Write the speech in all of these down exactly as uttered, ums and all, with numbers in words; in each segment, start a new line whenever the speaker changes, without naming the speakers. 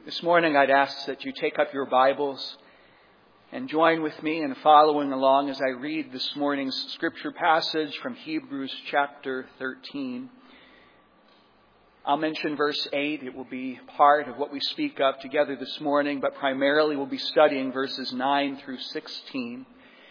This morning I'd ask that you take up your Bibles and join with me in following along as I read this morning's scripture passage from Hebrews chapter thirteen. I'll mention verse eight. It will be part of what we speak of together this morning, but primarily we'll be studying verses nine through sixteen.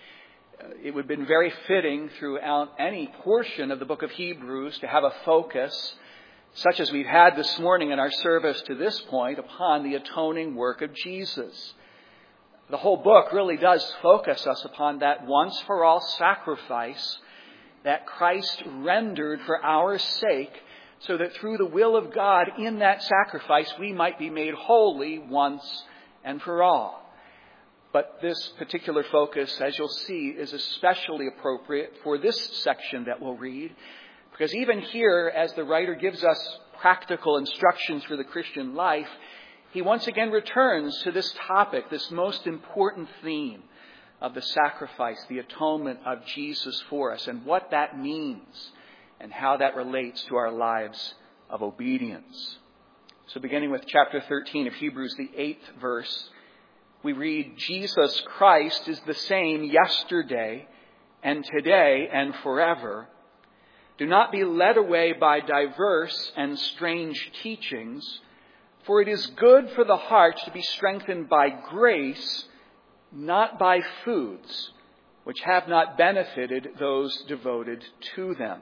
It would have been very fitting throughout any portion of the book of Hebrews to have a focus, such as we've had this morning in our service to this point, upon the atoning work of Jesus. The whole book really does focus us upon that once-for-all sacrifice that Christ rendered for our sake, so that through the will of God in that sacrifice we might be made holy once and for all. But this particular focus, as you'll see, is especially appropriate for this section that we'll read, because even here, as the writer gives us practical instructions for the Christian life, he once again returns to this topic, this most important theme of the sacrifice, the atonement of Jesus for us, and what that means and how that relates to our lives of obedience. So beginning with chapter thirteen of Hebrews, the eighth verse, we read, Jesus Christ is the same yesterday and today and forever. Do not be led away by diverse and strange teachings, for it is good for the heart to be strengthened by grace, not by foods, which have not benefited those devoted to them.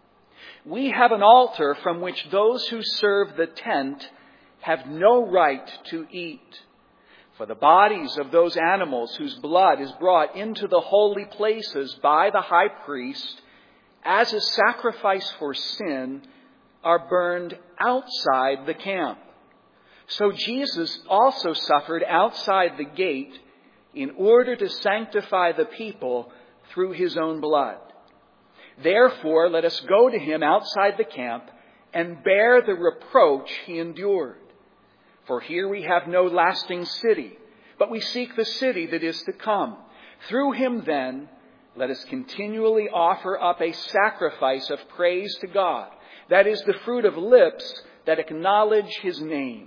We have an altar from which those who serve the tent have no right to eat. For the bodies of those animals whose blood is brought into the holy places by the high priest as a sacrifice for sin are burned outside the camp. So Jesus also suffered outside the gate in order to sanctify the people through his own blood. Therefore, let us go to him outside the camp and bear the reproach he endured. For here we have no lasting city, but we seek the city that is to come. Through him then, let us continually offer up a sacrifice of praise to God. That is the fruit of lips that acknowledge his name.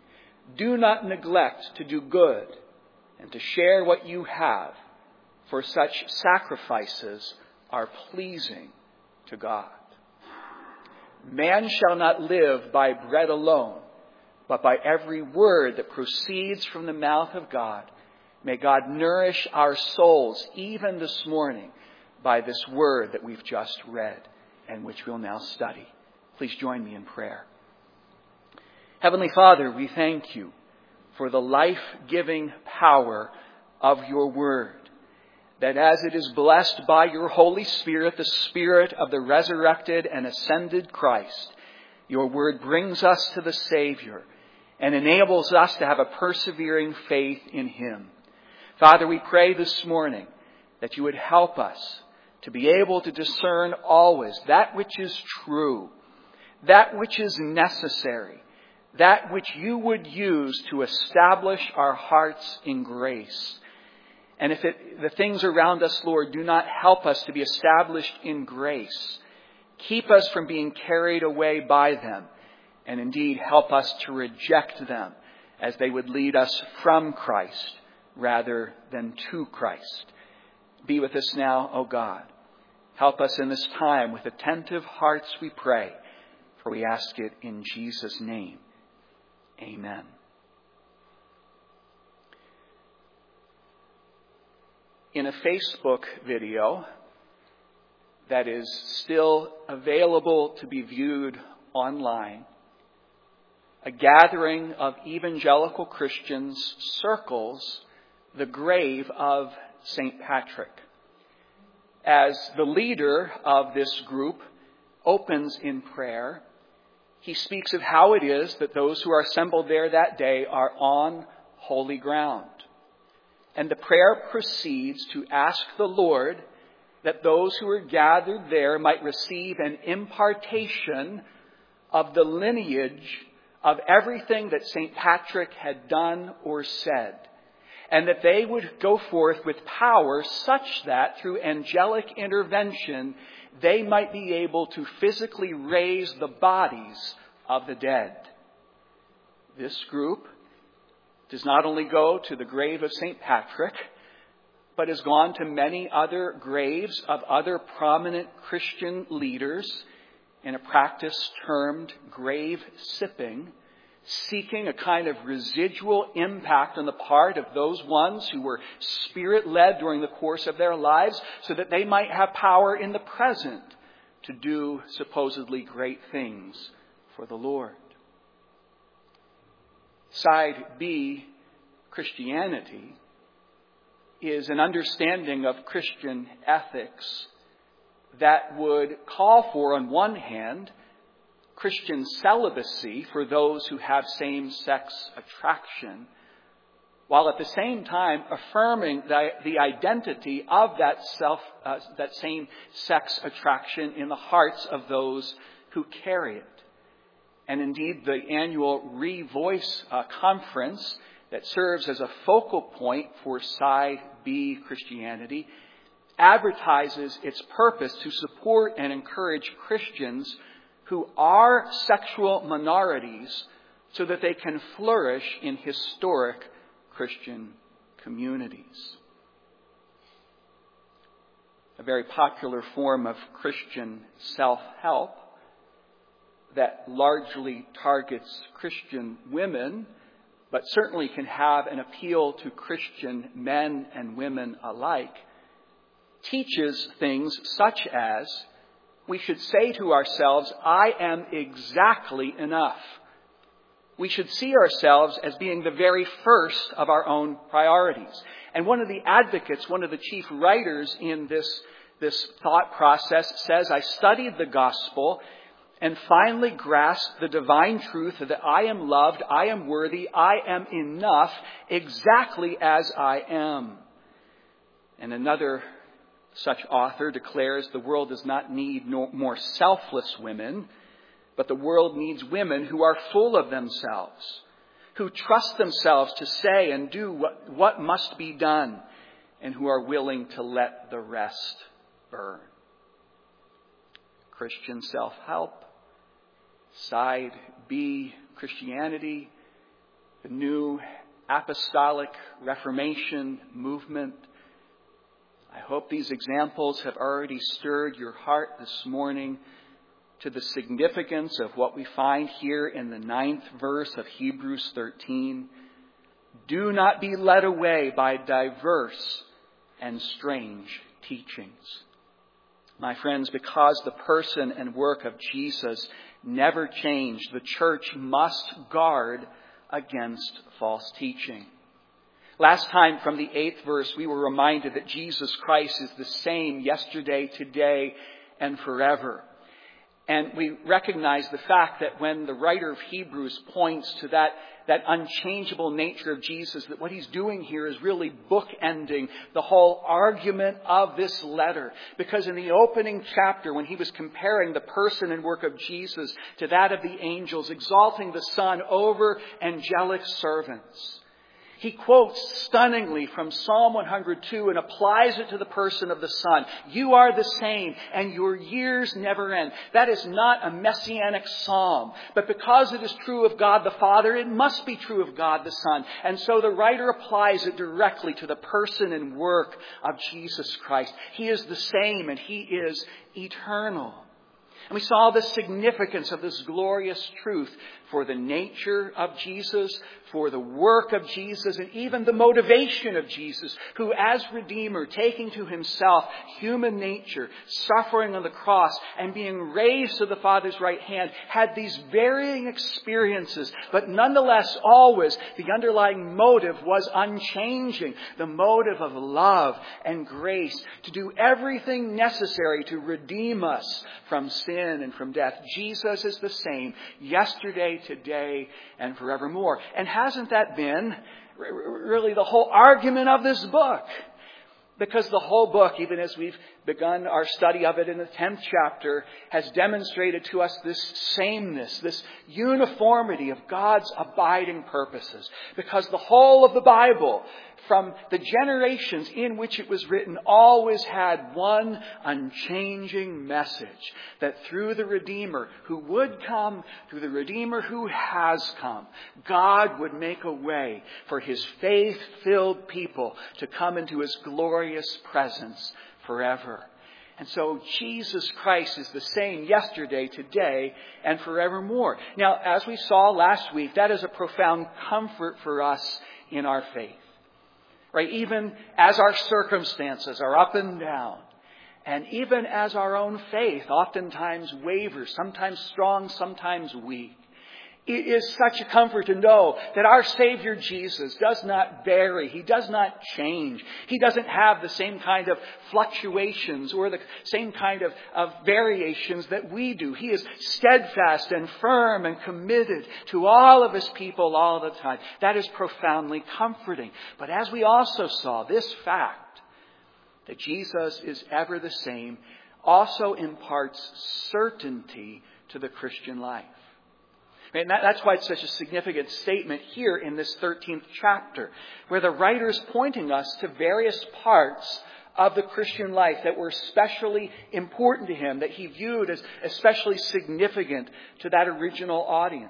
Do not neglect to do good and to share what you have, for such sacrifices are pleasing to God. Man shall not live by bread alone, but by every word that proceeds from the mouth of God. May God nourish our souls even this morning by this word that we've just read and which we'll now study. Please join me in prayer. Heavenly Father, we thank you for the life-giving power of your word, that as it is blessed by your Holy Spirit, the Spirit of the resurrected and ascended Christ, your word brings us to the Savior and enables us to have a persevering faith in him. Father, we pray this morning that you would help us to be able to discern always that which is true, that which is necessary, that which you would use to establish our hearts in grace. And if it, the things around us, Lord, do not help us to be established in grace, keep us from being carried away by them, and indeed help us to reject them as they would lead us from Christ rather than to Christ. Be with us now, O God. Help us in this time with attentive hearts, we pray, for we ask it in Jesus' name. Amen. In a Facebook video that is still available to be viewed online, a gathering of evangelical Christians circles the grave of Saint Patrick. As the leader of this group opens in prayer, he speaks of how it is that those who are assembled there that day are on holy ground. And the prayer proceeds to ask the Lord that those who are gathered there might receive an impartation of the lineage of everything that Saint Patrick had done or said, and that they would go forth with power such that through angelic intervention they might be able to physically raise the bodies of the dead. This group does not only go to the grave of Saint Patrick, but has gone to many other graves of other prominent Christian leaders in a practice termed grave sipping, seeking a kind of residual impact on the part of those ones who were Spirit-led during the course of their lives so that they might have power in the present to do supposedly great things for the Lord. Side B, Christianity, is an understanding of Christian ethics that would call for, on one hand, Christian celibacy for those who have same-sex attraction, while at the same time affirming the, the identity of that self, uh, that same-sex attraction in the hearts of those who carry it. And indeed, the annual Revoice uh, conference that serves as a focal point for Side B Christianity advertises its purpose to support and encourage Christians who are sexual minorities so that they can flourish in historic Christian communities. A very popular form of Christian self-help that largely targets Christian women, but certainly can have an appeal to Christian men and women alike, teaches things such as we should say to ourselves, I am exactly enough. We should see ourselves as being the very first of our own priorities. And one of the advocates, one of the chief writers in this, this thought process says, I studied the gospel and finally grasped the divine truth that I am loved, I am worthy, I am enough exactly as I am. And another such author declares the world does not need no more selfless women, but the world needs women who are full of themselves, who trust themselves to say and do what, what must be done, and who are willing to let the rest burn. Christian self-help, Side B Christianity, the new apostolic Reformation movement. I hope these examples have already stirred your heart this morning to the significance of what we find here in the ninth verse of Hebrews thirteen. Do not be led away by diverse and strange teachings. My friends, because the person and work of Jesus never changed, the church must guard against false teaching. Last time from the eighth verse, we were reminded that Jesus Christ is the same yesterday, today, and forever. And we recognize the fact that when the writer of Hebrews points to that, that unchangeable nature of Jesus, that what he's doing here is really bookending the whole argument of this letter. Because in the opening chapter, when he was comparing the person and work of Jesus to that of the angels, exalting the Son over angelic servants, he quotes stunningly from Psalm one hundred two and applies it to the person of the Son. You are the same, and your years never end. That is not a messianic psalm, but because it is true of God the Father, it must be true of God the Son. And so the writer applies it directly to the person and work of Jesus Christ. He is the same, and he is eternal. And we saw the significance of this glorious truth for the nature of Jesus, for the work of Jesus, and even the motivation of Jesus, who as Redeemer, taking to himself human nature, suffering on the cross, and being raised to the Father's right hand, had these varying experiences, but nonetheless always the underlying motive was unchanging, the motive of love and grace, to do everything necessary to redeem us from sin and from death. Jesus is the same yesterday, today, and forevermore. And hasn't that been really the whole argument of this book? Because the whole book, even as we've begun our study of it in the tenth chapter, has demonstrated to us this sameness, this uniformity of God's abiding purposes. Because the whole of the Bible, from the generations in which it was written, always had one unchanging message. That through the Redeemer who would come, through the Redeemer who has come, God would make a way for His faith-filled people to come into His glorious presence forever. And so Jesus Christ is the same yesterday, today, and forevermore. Now, as we saw last week, that is a profound comfort for us in our faith. Right? Even as our circumstances are up and down, and even as our own faith oftentimes wavers, sometimes strong, sometimes weak, it is such a comfort to know that our Savior Jesus does not vary. He does not change. He doesn't have the same kind of fluctuations or the same kind of, of variations that we do. He is steadfast and firm and committed to all of His people all the time. That is profoundly comforting. But as we also saw, this fact that Jesus is ever the same also imparts certainty to the Christian life. And that, that's why it's such a significant statement here in this thirteenth chapter, where the writer is pointing us to various parts of the Christian life that were especially important to him, that he viewed as especially significant to that original audience.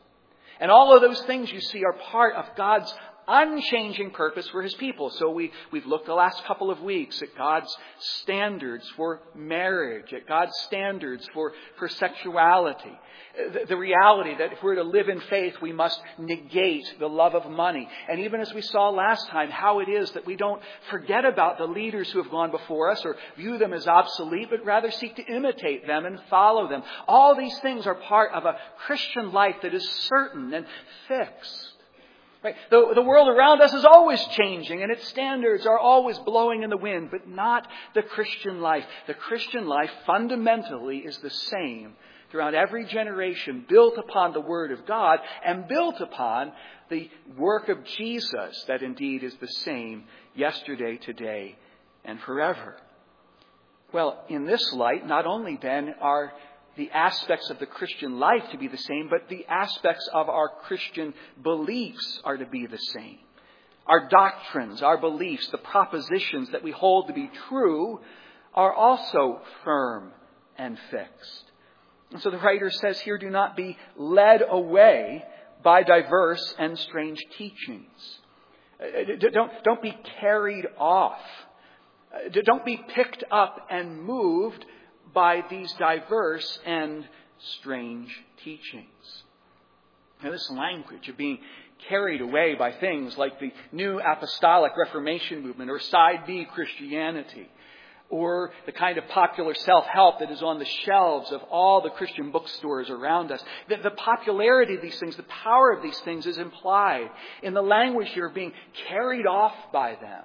And all of those things, you see, are part of God's unchanging purpose for His people. So we, we've looked the last couple of weeks at God's standards for marriage, at God's standards for, for sexuality. The, the reality that if we're to live in faith, we must negate the love of money. And even as we saw last time, how it is that we don't forget about the leaders who have gone before us or view them as obsolete, but rather seek to imitate them and follow them. All these things are part of a Christian life that is certain and fixed. Right? The, the world around us is always changing and its standards are always blowing in the wind, but not the Christian life. The Christian life fundamentally is the same throughout every generation, built upon the Word of God and built upon the work of Jesus that indeed is the same yesterday, today, and forever. Well, in this light, not only then are the aspects of the Christian life to be the same, but the aspects of our Christian beliefs are to be the same. Our doctrines, our beliefs, the propositions that we hold to be true are also firm and fixed. And so the writer says here, do not be led away by diverse and strange teachings. Don't, don't be carried off. Don't be picked up and moved by these diverse and strange teachings. Now, this language of being carried away by things like the New Apostolic Reformation movement or Side B Christianity, or the kind of popular self-help that is on the shelves of all the Christian bookstores around us. The, the popularity of these things, the power of these things is implied in the language here of being carried off by them.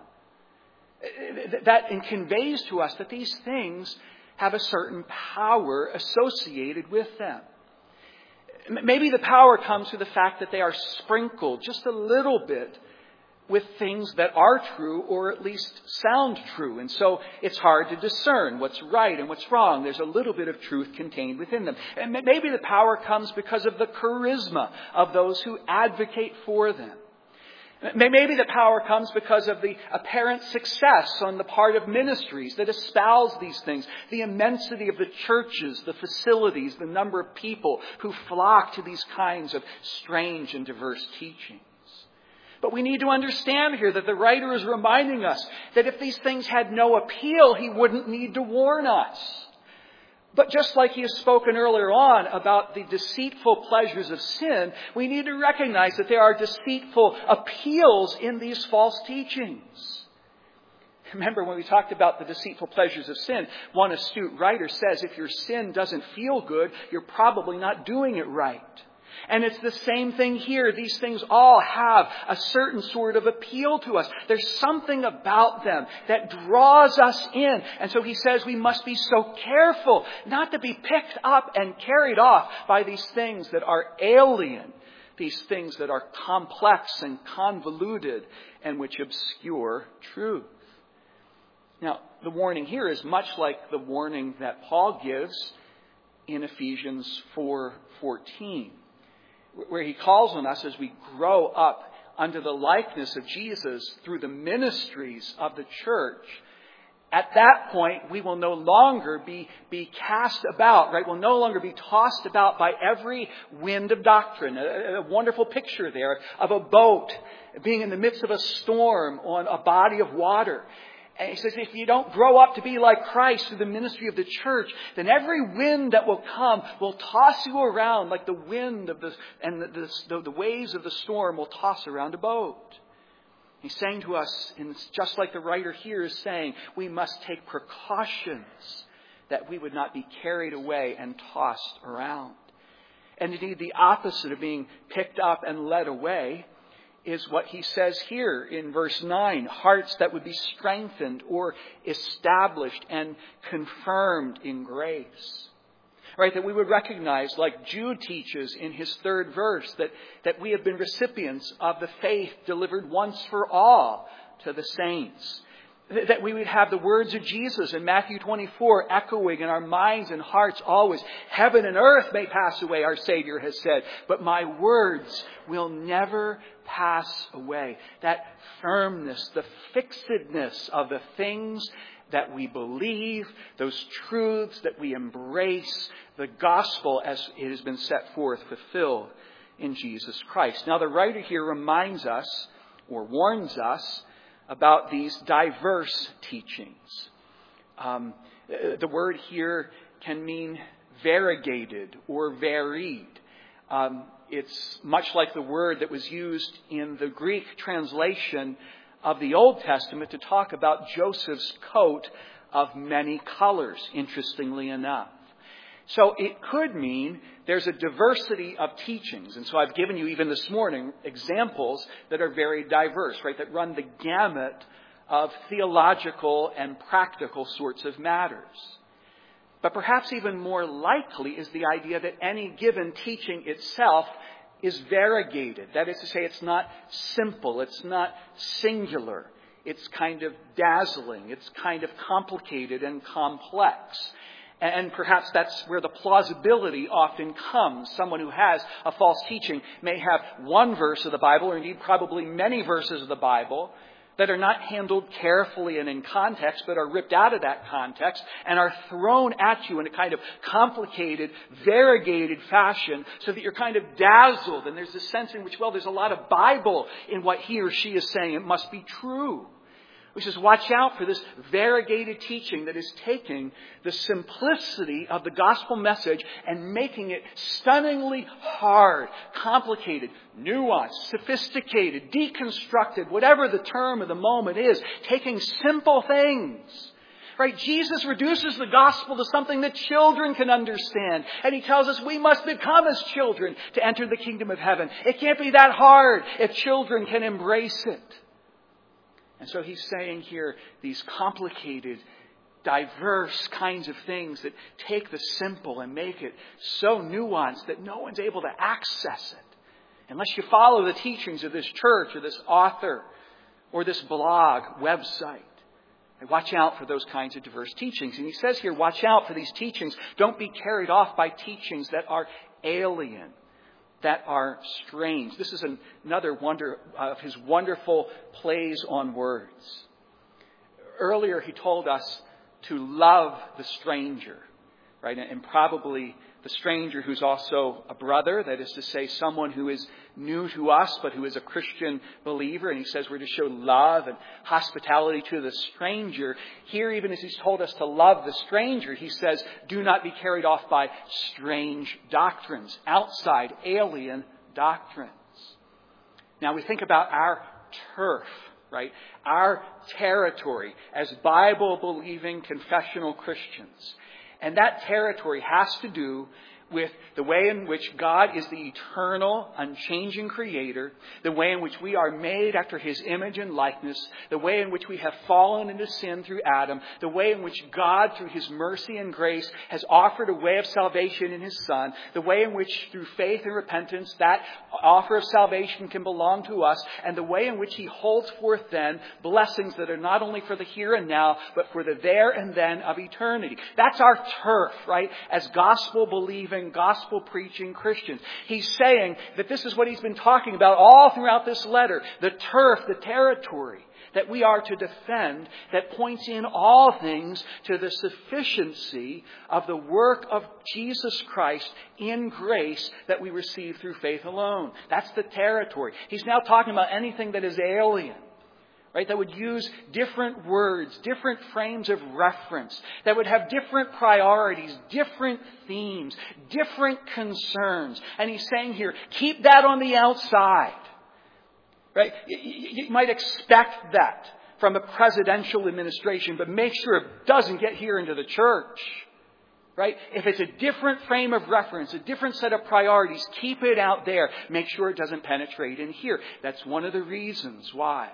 That conveys to us that these things have a certain power associated with them. Maybe the power comes through the fact that they are sprinkled just a little bit with things that are true or at least sound true. And so it's hard to discern what's right and what's wrong. There's a little bit of truth contained within them. And maybe the power comes because of the charisma of those who advocate for them. Maybe the power comes because of the apparent success on the part of ministries that espouse these things, the immensity of the churches, the facilities, the number of people who flock to these kinds of strange and diverse teachings. But we need to understand here that the writer is reminding us that if these things had no appeal, he wouldn't need to warn us. But just like he has spoken earlier on about the deceitful pleasures of sin, we need to recognize that there are deceitful appeals in these false teachings. Remember when we talked about the deceitful pleasures of sin, one astute writer says if your sin doesn't feel good, you're probably not doing it right. And it's the same thing here. These things all have a certain sort of appeal to us. There's something about them that draws us in. And so he says we must be so careful not to be picked up and carried off by these things that are alien, these things that are complex and convoluted and which obscure truth. Now, the warning here is much like the warning that Paul gives in Ephesians four fourteen, where he calls on us as we grow up under the likeness of Jesus through the ministries of the church. At that point, we will no longer be, be cast about, right? We'll no longer be tossed about by every wind of doctrine. A, a wonderful picture there of a boat being in the midst of a storm on a body of water. And he says, if you don't grow up to be like Christ through the ministry of the church, then every wind that will come will toss you around like the wind of the, and the, the, the waves of the storm will toss around a boat. He's saying to us, and just like the writer here is saying, we must take precautions that we would not be carried away and tossed around. And indeed, the opposite of being picked up and led away is what he says here in verse nine. Hearts that would be strengthened or established and confirmed in grace. Right, that we would recognize, like Jude teaches in his third verse, that, that we have been recipients of the faith delivered once for all to the saints. That we would have the words of Jesus in Matthew twenty-four echoing in our minds and hearts always. Heaven and earth may pass away, our Savior has said, but my words will never pass away. That firmness, the fixedness of the things that we believe, those truths that we embrace, the gospel as it has been set forth, fulfilled in Jesus Christ. Now the writer here reminds us, or warns us, about these diverse teachings. Um, the word here can mean variegated or varied. Um, it's much like the word that was used in the Greek translation of the Old Testament to talk about Joseph's coat of many colors, interestingly enough. So it could mean there's a diversity of teachings. And so I've given you even this morning examples that are very diverse, right? That run the gamut of theological and practical sorts of matters. But perhaps even more likely is the idea that any given teaching itself is variegated. That is to say, it's not simple. It's not singular. It's kind of dazzling. It's kind of complicated and complex. And perhaps that's where the plausibility often comes. Someone who has a false teaching may have one verse of the Bible, or indeed probably many verses of the Bible, that are not handled carefully and in context, but are ripped out of that context and are thrown at you in a kind of complicated, variegated fashion so that you're kind of dazzled. And there's this sense in which, well, there's a lot of Bible in what he or she is saying. It must be true. Which is, watch out for this variegated teaching that is taking the simplicity of the gospel message and making it stunningly hard, complicated, nuanced, sophisticated, deconstructed, whatever the term of the moment is, taking simple things. Right? Jesus reduces the gospel to something that children can understand. And he tells us we must become as children to enter the kingdom of heaven. It can't be that hard if children can embrace it. And so he's saying here these complicated, diverse kinds of things that take the simple and make it so nuanced that no one's able to access it unless you follow the teachings of this church or this author or this blog website. And watch out for those kinds of diverse teachings. And he says here, watch out for these teachings. Don't be carried off by teachings that are alien, that are strange. This is an, another wonder of his wonderful plays on words. Earlier he told us to love the stranger, right? And probably the stranger who's also a brother, that is to say someone who is new to us but who is a Christian believer. And he says we're to show love and hospitality to the stranger. Here, even as he's told us to love the stranger, he says do not be carried off by strange doctrines, outside, alien doctrines. Now we think about our turf, right? Our territory as Bible-believing confessional Christians. And that territory has to do with the way in which God is the eternal, unchanging creator, the way in which we are made after his image and likeness, the way in which we have fallen into sin through Adam, the way in which God, through his mercy and grace, has offered a way of salvation in his Son, the way in which, through faith and repentance, that offer of salvation can belong to us, and the way in which he holds forth then blessings that are not only for the here and now, but for the there and then of eternity. That's our turf, right? As gospel-believing, gospel-preaching Christians. He's saying that this is what he's been talking about all throughout this letter. The turf, the territory that we are to defend, that points in all things to the sufficiency of the work of Jesus Christ in grace that we receive through faith alone. That's the territory. He's now talking about anything that is alien. Right, that would use different words, different frames of reference, that would have different priorities, different themes, different concerns. And he's saying here, keep that on the outside. Right? You might expect that from a presidential administration, but make sure it doesn't get here into the church. Right? If it's a different frame of reference, a different set of priorities, keep it out there. Make sure it doesn't penetrate in here. That's one of the reasons why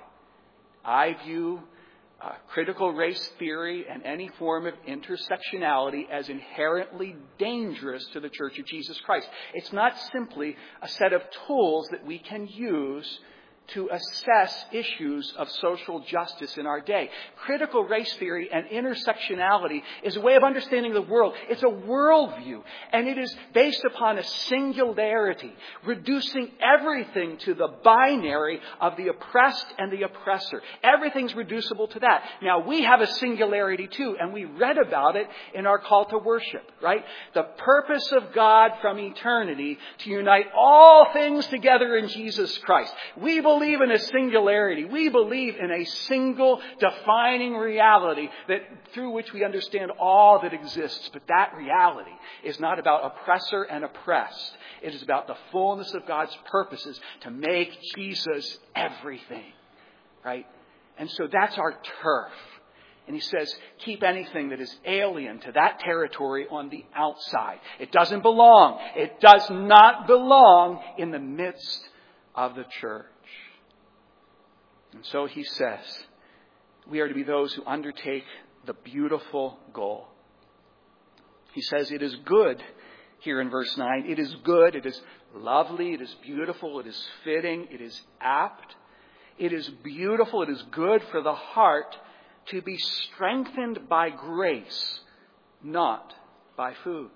I view uh, critical race theory and any form of intersectionality as inherently dangerous to the Church of Jesus Christ. It's not simply a set of tools that we can use to assess issues of social justice in our day. Critical race theory and intersectionality is a way of understanding the world. It's a worldview, and it is based upon a singularity, reducing everything to the binary of the oppressed and the oppressor. Everything's reducible to that. Now, we have a singularity too, and we read about it in our call to worship, right? The purpose of God from eternity to unite all things together in Jesus Christ. We believe believe in a singularity. We believe in a single defining reality that through which we understand all that exists. But that reality is not about oppressor and oppressed. It is about the fullness of God's purposes to make Jesus everything. Right? And so that's our turf. And he says, keep anything that is alien to that territory on the outside. It doesn't belong. It does not belong in the midst of the church. And so he says, we are to be those who undertake the beautiful goal. He says it is good, here in verse nine, it is good, it is lovely, it is beautiful, it is fitting, it is apt. It is beautiful, it is good for the heart to be strengthened by grace, not by foods.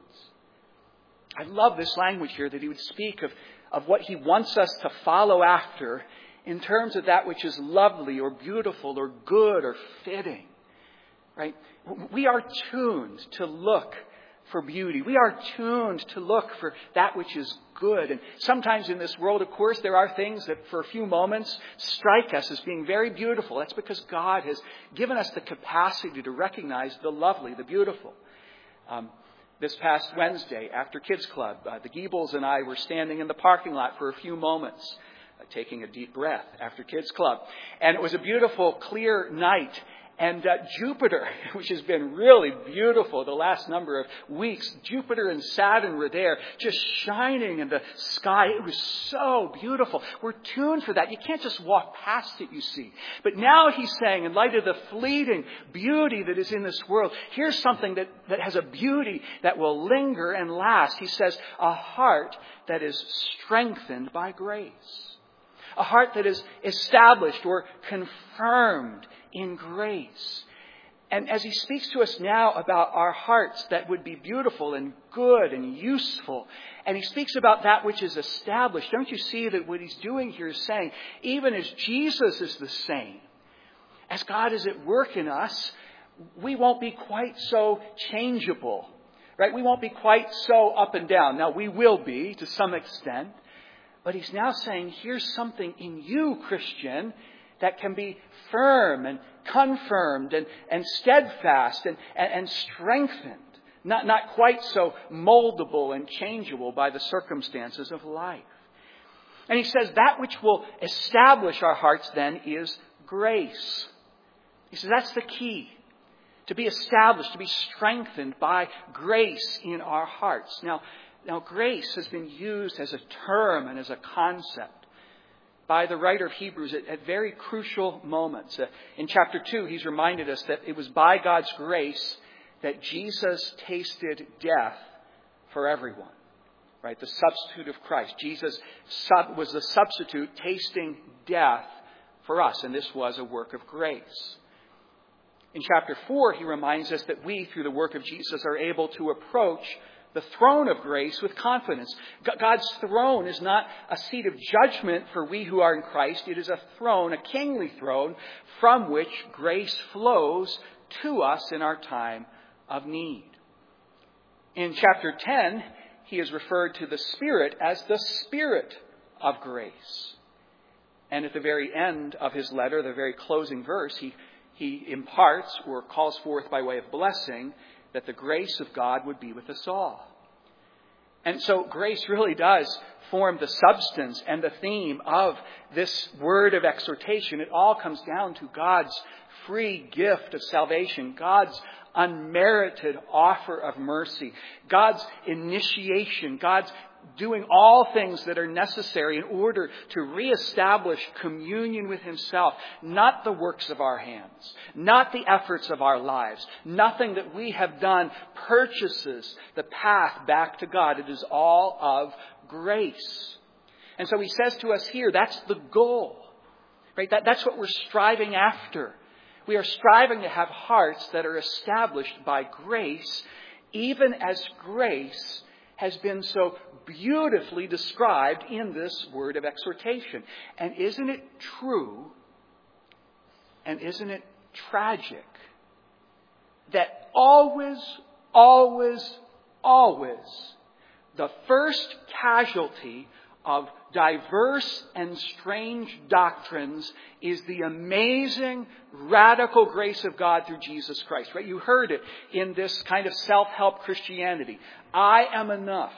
I love this language here that he would speak of, of what he wants us to follow after in terms of that which is lovely or beautiful or good or fitting, right? We are tuned to look for beauty. We are tuned to look for that which is good. And sometimes in this world, of course, there are things that for a few moments strike us as being very beautiful. That's because God has given us the capacity to recognize the lovely, the beautiful. Um, this past Wednesday, after Kids Club, uh, the Giebels and I were standing in the parking lot for a few moments, taking a deep breath after Kids Club. And it was a beautiful, clear night. And uh, Jupiter, which has been really beautiful the last number of weeks, Jupiter and Saturn were there just shining in the sky. It was so beautiful. We're tuned for that. You can't just walk past it, you see. But now he's saying, in light of the fleeting beauty that is in this world, here's something that, that has a beauty that will linger and last. He says, a heart that is strengthened by grace. A heart that is established or confirmed in grace. And as he speaks to us now about our hearts that would be beautiful and good and useful, and he speaks about that which is established, don't you see that what he's doing here is saying, even as Jesus is the same, as God is at work in us, we won't be quite so changeable, right? We won't be quite so up and down. Now, we will be to some extent. But he's now saying, here's something in you, Christian, that can be firm and confirmed and, and steadfast and, and, and strengthened. Not, not quite so moldable and changeable by the circumstances of life. And he says that which will establish our hearts then is grace. He says that's the key. To be established, to be strengthened by grace in our hearts. Now, Now, grace has been used as a term and as a concept by the writer of Hebrews at, at very crucial moments. Uh, in chapter two, he's reminded us that it was by God's grace that Jesus tasted death for everyone. Right? The substitute of Christ. Jesus sub- was the substitute tasting death for us. And this was a work of grace. In chapter four, he reminds us that we, through the work of Jesus, are able to approach the throne of grace with confidence. God's throne is not a seat of judgment for we who are in Christ. It is a throne, a kingly throne, from which grace flows to us in our time of need. In chapter ten, he is referred to the Spirit as the Spirit of grace. And at the very end of his letter, the very closing verse, he, he imparts or calls forth by way of blessing that the grace of God would be with us all. And so grace really does form the substance and the theme of this word of exhortation. It all comes down to God's free gift of salvation, God's unmerited offer of mercy, God's initiation, God's doing all things that are necessary in order to reestablish communion with himself, not the works of our hands, not the efforts of our lives. Nothing that we have done purchases the path back to God. It is all of grace. And so he says to us here, that's the goal, right? That, that's what we're striving after. We are striving to have hearts that are established by grace, even as grace has been so beautifully described in this word of exhortation. And isn't it true, and isn't it tragic, that always, always, always, the first casualty of diverse and strange doctrines is the amazing, radical grace of God through Jesus Christ, right? You heard it in this kind of self-help Christianity. I am enough.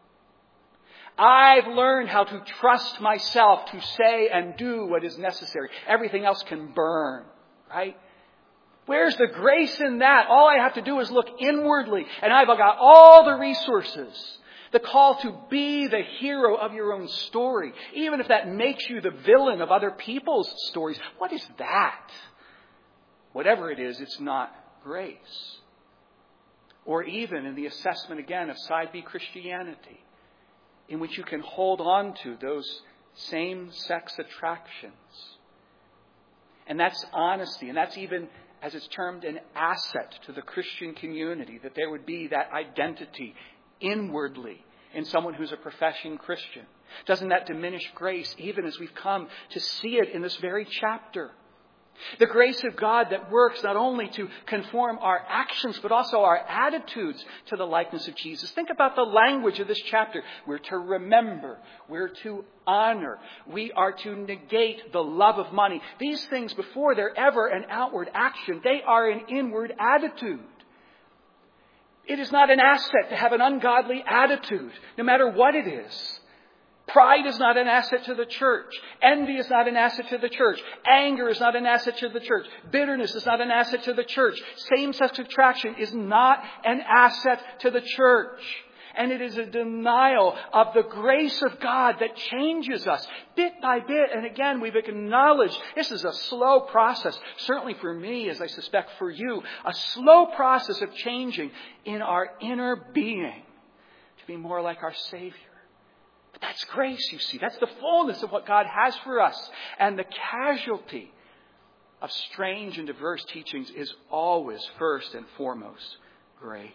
I've learned how to trust myself to say and do what is necessary. Everything else can burn, right? Where's the grace in that? All I have to do is look inwardly, and I've got all the resources. The call to be the hero of your own story, even if that makes you the villain of other people's stories. What is that? Whatever it is, it's not grace. Or even in the assessment, again, of Side B Christianity, in which you can hold on to those same-sex attractions. And that's honesty, and that's even, as it's termed, an asset to the Christian community, that there would be that identity inwardly in someone who's a professing Christian. Doesn't that diminish grace, even as we've come to see it in this very chapter? The grace of God that works not only to conform our actions, but also our attitudes to the likeness of Jesus. Think about the language of this chapter. We're to remember. We're to honor. We are to negate the love of money. These things, before they're ever an outward action, they are an inward attitude. It is not an asset to have an ungodly attitude, no matter what it is. Pride is not an asset to the church. Envy is not an asset to the church. Anger is not an asset to the church. Bitterness is not an asset to the church. Same-sex attraction is not an asset to the church. And it is a denial of the grace of God that changes us bit by bit. And again, we've acknowledged this is a slow process. Certainly for me, as I suspect for you, a slow process of changing in our inner being to be more like our Savior. But that's grace, you see. That's the fullness of what God has for us. And the casualty of strange and diverse teachings is always, first and foremost, grace.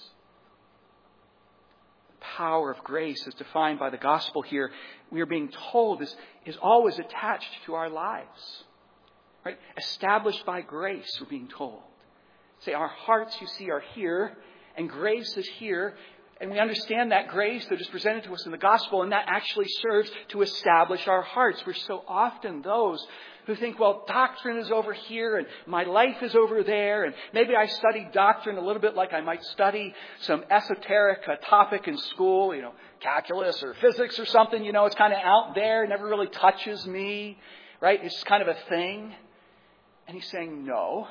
Power of grace as defined by the gospel here, we are being told is, is always attached to our lives. Right? Established by grace, we're being told. Say, our hearts, you see, are here, and grace is here, and we understand that grace that is presented to us in the gospel, and that actually serves to establish our hearts. We're so often those who think, well, doctrine is over here and my life is over there. And maybe I study doctrine a little bit like I might study some esoteric uh, topic in school, you know, calculus or physics or something. You know, it's kind of out there, never really touches me, right? It's kind of a thing. And he's saying, no,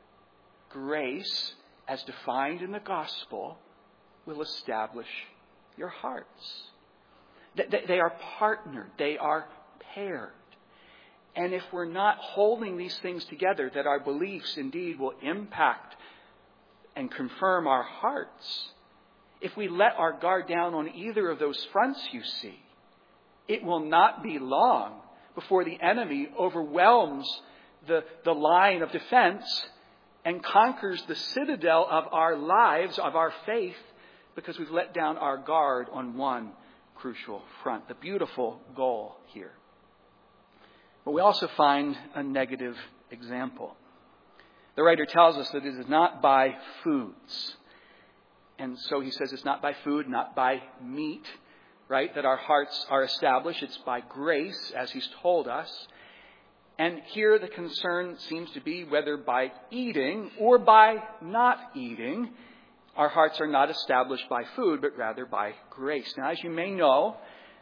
grace as defined in the gospel will establish your hearts. They are partnered. They are paired. And if we're not holding these things together, that our beliefs indeed will impact and confirm our hearts, if we let our guard down on either of those fronts, you see, it will not be long before the enemy overwhelms the, the line of defense and conquers the citadel of our lives, of our faith, because we've let down our guard on one crucial front, the beautiful goal here. But we also find a negative example. The writer tells us that it is not by foods. And so he says it's not by food, not by meat, right, that our hearts are established. It's by grace, as he's told us. And here the concern seems to be whether by eating or by not eating, our hearts are not established by food, but rather by grace. Now, as you may know,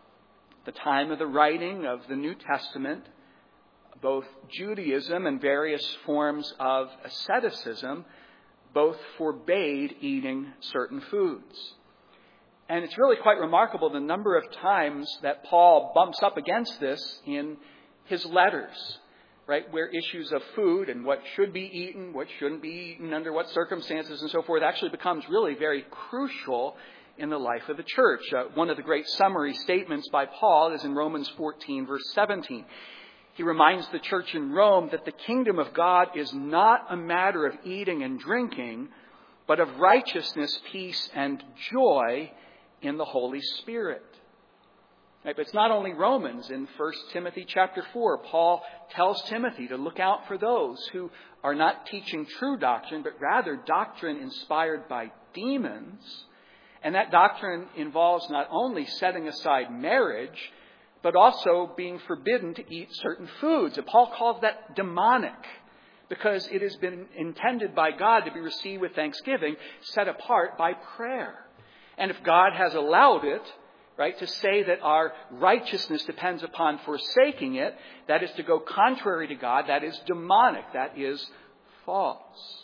at the time of the writing of the New Testament, both Judaism and various forms of asceticism both forbade eating certain foods. And it's really quite remarkable the number of times that Paul bumps up against this in his letters, right, where issues of food and what should be eaten, what shouldn't be eaten, under what circumstances and so forth actually becomes really very crucial in the life of the church. Uh, one of the great summary statements by Paul is in Romans fourteen, verse seventeen. He reminds the church in Rome that the kingdom of God is not a matter of eating and drinking, but of righteousness, peace, and joy in the Holy Spirit. Right, but it's not only Romans. In First Timothy chapter four, Paul tells Timothy to look out for those who are not teaching true doctrine, but rather doctrine inspired by demons. And that doctrine involves not only setting aside marriage, but also being forbidden to eat certain foods. And Paul calls that demonic, because it has been intended by God to be received with thanksgiving, set apart by prayer. And if God has allowed it, right, to say that our righteousness depends upon forsaking it, that is to go contrary to God, that is demonic, that is false.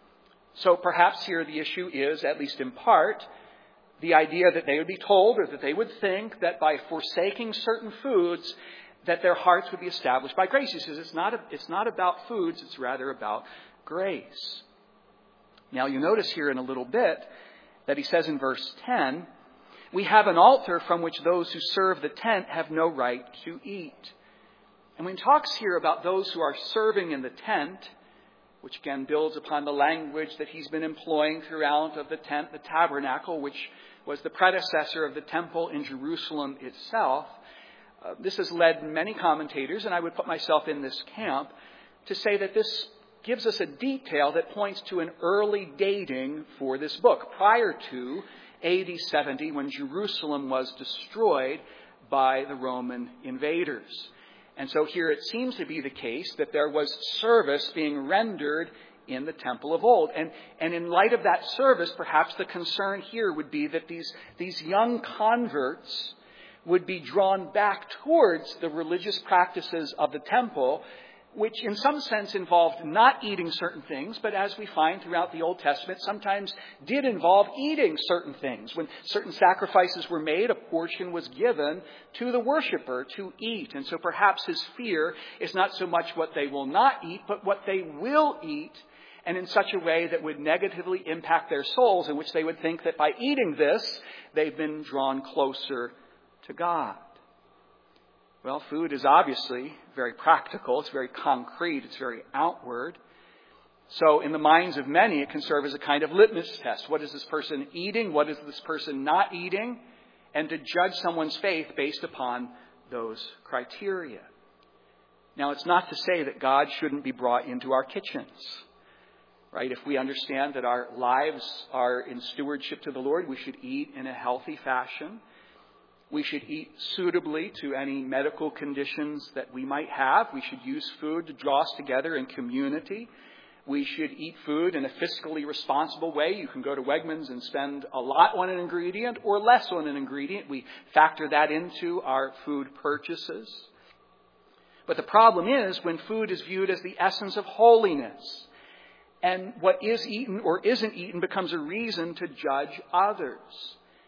So perhaps here the issue is, at least in part, the idea that they would be told, or that they would think, that by forsaking certain foods, that their hearts would be established by grace. He says it's not, a, it's not about foods, it's rather about grace. Now you notice here in a little bit that he says in verse ten, we have an altar from which those who serve the tent have no right to eat. And when he talks here about those who are serving in the tent, which again builds upon the language that he's been employing throughout of the tent, the tabernacle, which was the predecessor of the temple in Jerusalem itself. Uh, this has led many commentators, and I would put myself in this camp, to say that this gives us a detail that points to an early dating for this book, prior to A D seventy, when Jerusalem was destroyed by the Roman invaders. And so here it seems to be the case that there was service being rendered in the temple of old. And, and in light of that service, perhaps the concern here would be that these, these young converts would be drawn back towards the religious practices of the temple, which in some sense involved not eating certain things, but as we find throughout the Old Testament, sometimes did involve eating certain things. When certain sacrifices were made, a portion was given to the worshiper to eat. And so perhaps his fear is not so much what they will not eat, but what they will eat, and in such a way that would negatively impact their souls, in which they would think that by eating this, they've been drawn closer to God. Well, food is obviously very practical. It's very concrete. It's very outward. So in the minds of many, it can serve as a kind of litmus test. What is this person eating? What is this person not eating? And to judge someone's faith based upon those criteria. Now, it's not to say that God shouldn't be brought into our kitchens. Right? If we understand that our lives are in stewardship to the Lord, we should eat in a healthy fashion. We should eat suitably to any medical conditions that we might have. We should use food to draw us together in community. We should eat food in a fiscally responsible way. You can go to Wegmans and spend a lot on an ingredient or less on an ingredient. We factor that into our food purchases. But the problem is when food is viewed as the essence of holiness, and what is eaten or isn't eaten becomes a reason to judge others.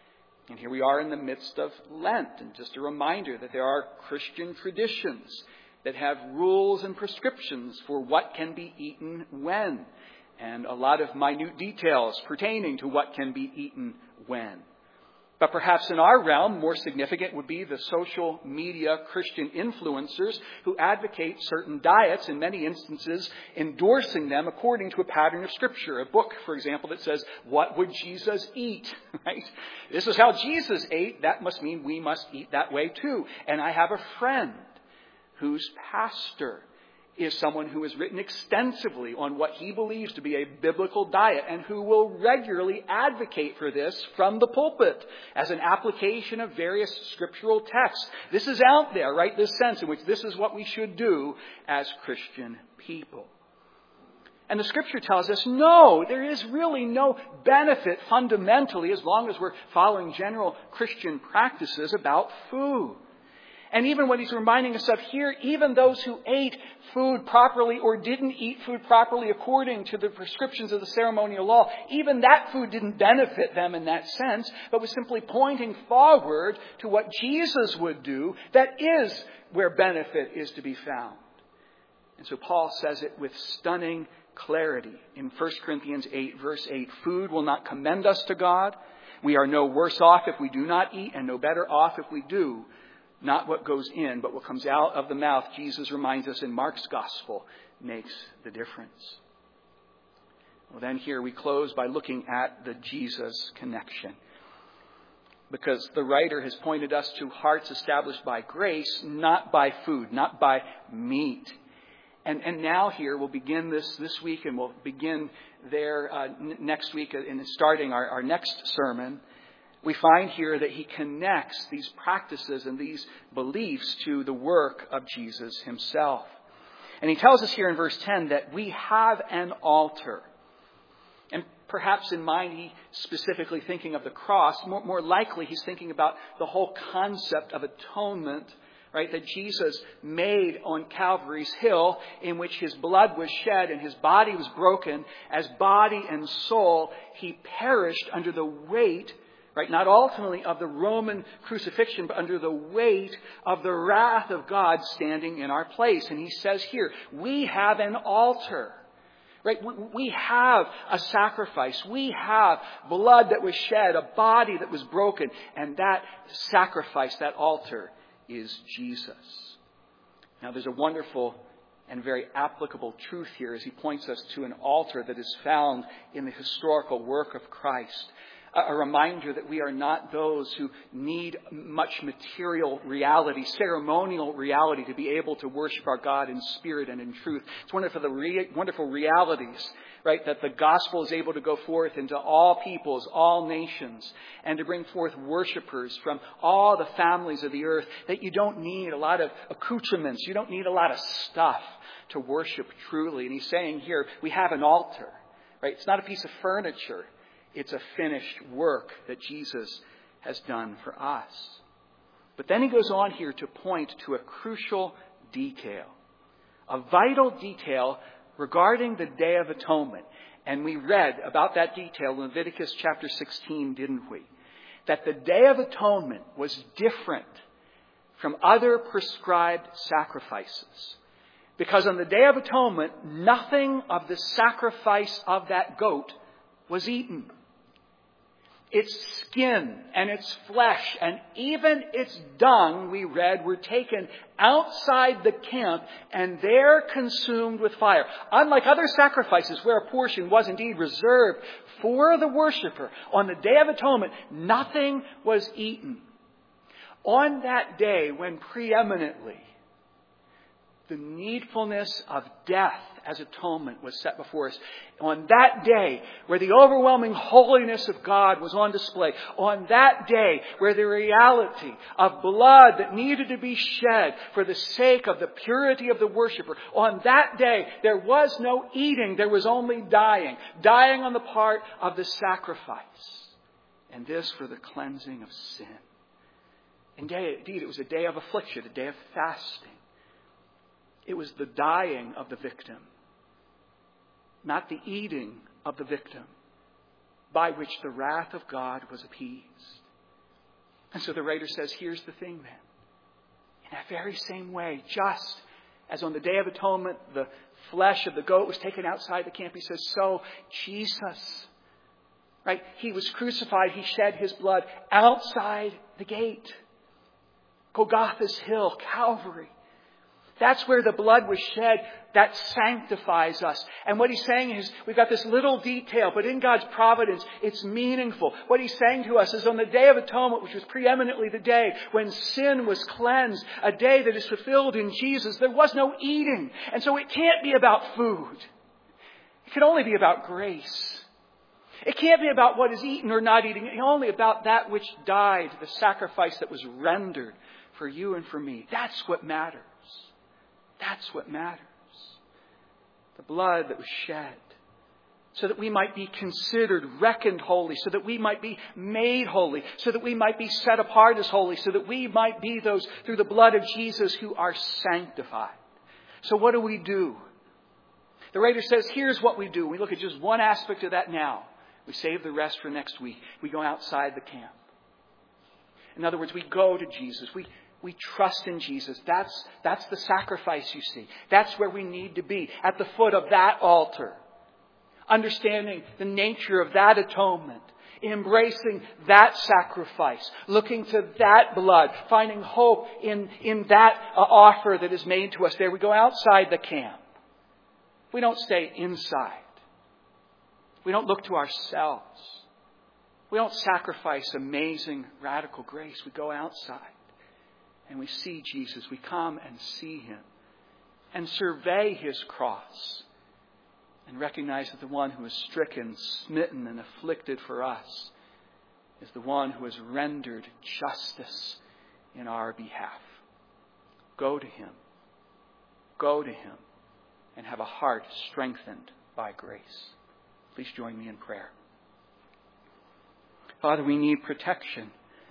And here we are in the midst of Lent, and just a reminder that there are Christian traditions that have rules and prescriptions for what can be eaten when, and a lot of minute details pertaining to what can be eaten when. But perhaps in our realm, more significant would be the social media Christian influencers who advocate certain diets, in many instances endorsing them according to a pattern of Scripture. A book, for example, that says, "What would Jesus eat?" Right? This is how Jesus ate. That must mean we must eat that way too. And I have a friend whose pastor is someone who has written extensively on what he believes to be a biblical diet and who will regularly advocate for this from the pulpit as an application of various scriptural texts. This is out there, right? This sense in which this is what we should do as Christian people. And the Scripture tells us, no, there is really no benefit fundamentally as long as we're following general Christian practices about food. And even what he's reminding us of here, even those who ate food properly or didn't eat food properly according to the prescriptions of the ceremonial law, even that food didn't benefit them in that sense, but was simply pointing forward to what Jesus would do. That is where benefit is to be found. And so Paul says it with stunning clarity in First Corinthians eight, verse eight. Food will not commend us to God. We are no worse off if we do not eat, and no better off if we do. Not what goes in, but what comes out of the mouth, Jesus reminds us in Mark's Gospel, makes the difference. Well, then here we close by looking at the Jesus connection. Because the writer has pointed us to hearts established by grace, not by food, not by meat. And, and now here we'll begin this this week, and we'll begin there uh, n- next week in starting our, our next sermon. We find here that he connects these practices and these beliefs to the work of Jesus himself. And he tells us here in verse ten that we have an altar. And perhaps in mind, he's specifically thinking of the cross. More, more likely, he's thinking about the whole concept of atonement, right, that Jesus made on Calvary's Hill, in which his blood was shed and his body was broken. As body and soul, he perished under the weight, right, not ultimately of the Roman crucifixion, but under the weight of the wrath of God standing in our place. And he says here, we have an altar. Right? We have a sacrifice. We have blood that was shed, a body that was broken. And that sacrifice, that altar, is Jesus. Now, there's a wonderful and very applicable truth here as he points us to an altar that is found in the historical work of Christ. A reminder that we are not those who need much material reality, ceremonial reality, to be able to worship our God in spirit and in truth. It's one of the re- wonderful realities, right, that the gospel is able to go forth into all peoples, all nations, and to bring forth worshipers from all the families of the earth, that you don't need a lot of accoutrements, you don't need a lot of stuff to worship truly. And he's saying here, we have an altar, right? It's not a piece of furniture. It's a finished work that Jesus has done for us. But then he goes on here to point to a crucial detail, a vital detail regarding the Day of Atonement. And we read about that detail in Leviticus chapter sixteen, didn't we? That the Day of Atonement was different from other prescribed sacrifices. Because on the Day of Atonement, nothing of the sacrifice of that goat was eaten. Its skin and its flesh and even its dung, we read, were taken outside the camp and there consumed with fire. Unlike other sacrifices where a portion was indeed reserved for the worshiper, on the Day of Atonement, nothing was eaten. On that day, when preeminently the needfulness of death as atonement was set before us, on that day where the overwhelming holiness of God was on display, on that day where the reality of blood that needed to be shed for the sake of the purity of the worshiper, on that day there was no eating, there was only dying, dying on the part of the sacrifice, and this for the cleansing of sin. Indeed, it was a day of affliction, a day of fasting. It was the dying of the victim, not the eating of the victim, by which the wrath of God was appeased. And so the writer says, here's the thing then. In that very same way, just as on the Day of Atonement, the flesh of the goat was taken outside the camp, he says, so Jesus, right? He was crucified. He shed his blood outside the gate. Golgotha's hill, Calvary. That's where the blood was shed. That sanctifies us. And what he's saying is, we've got this little detail, but in God's providence, it's meaningful. What he's saying to us is on the Day of Atonement, which was preeminently the day when sin was cleansed, a day that is fulfilled in Jesus, there was no eating. And so it can't be about food. It can only be about grace. It can't be about what is eaten or not eaten. It's only about that which died, the sacrifice that was rendered for you and for me. That's what matters. That's what matters. The blood that was shed so that we might be considered, reckoned holy, so that we might be made holy, so that we might be set apart as holy, so that we might be those through the blood of Jesus who are sanctified. So what do we do? The writer says, here's what we do. We look at just one aspect of that now. We save the rest for next week. We go outside the camp. In other words, we go to Jesus. We We trust in Jesus. That's, that's the sacrifice, you see. That's where we need to be, at the foot of that altar. Understanding the nature of that atonement. Embracing that sacrifice. Looking to that blood. Finding hope in, in that uh, offer that is made to us there. We go outside the camp. We don't stay inside. We don't look to ourselves. We don't sacrifice amazing, radical grace. We go outside. And we see Jesus. We come and see him. And survey his cross. And recognize that the one who is stricken, smitten, and afflicted for us is the one who has rendered justice in our behalf. Go to him. Go to him. And have a heart strengthened by grace. Please join me in prayer. Father, we need protection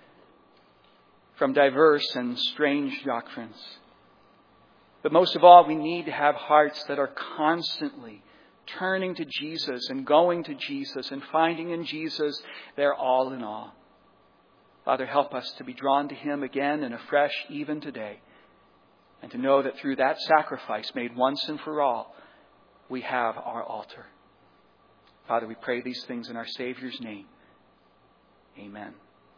from diverse and strange doctrines. But most of all, we need to have hearts that are constantly turning to Jesus and going to Jesus and finding in Jesus their all in all. Father, help us to be drawn to him again and afresh even today. And to know that through that sacrifice made once and for all, we have our altar. Father, we pray these things in our Savior's name. Amen.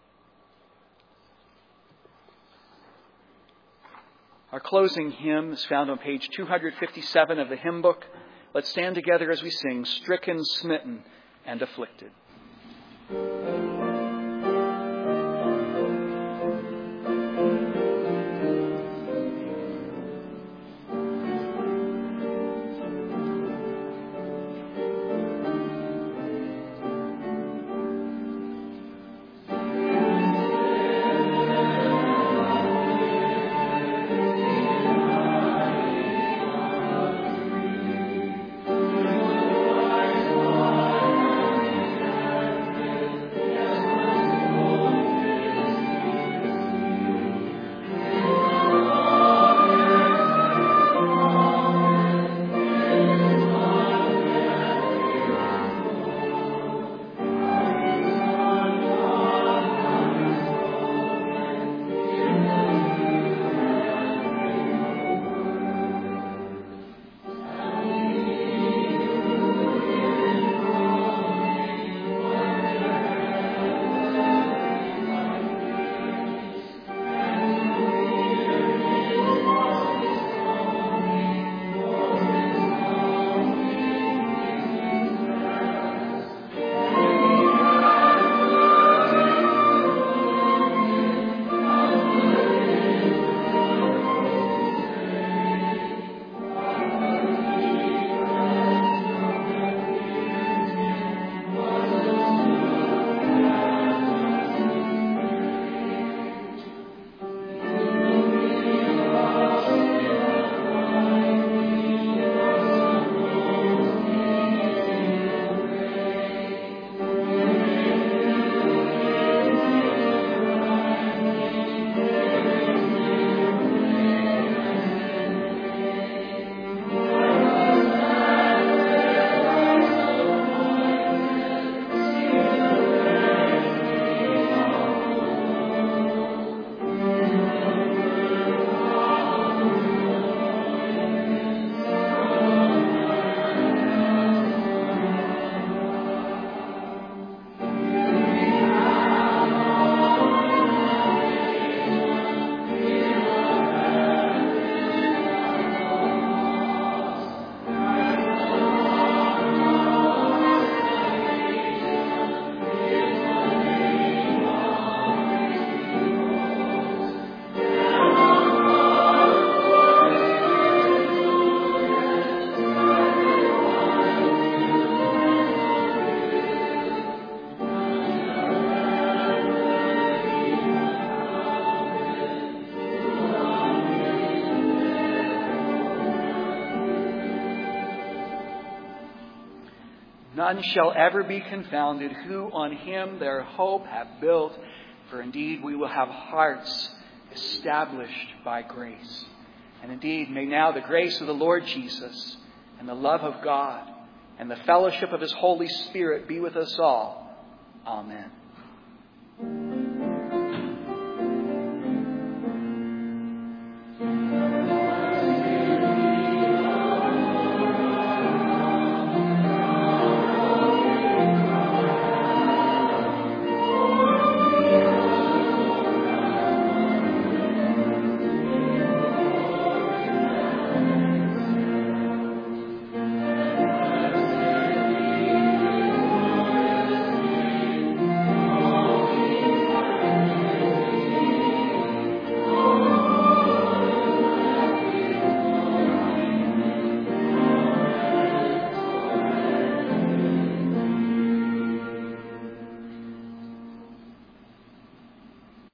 Our closing hymn is found on page two fifty-seven of the hymn book. Let's stand together as we sing, Stricken, Smitten, and Afflicted. None shall ever be confounded who on him their hope have built. For indeed we will have hearts established by grace. And indeed may now the grace of the Lord Jesus and the love of God and the fellowship of his Holy Spirit be with us all. Amen.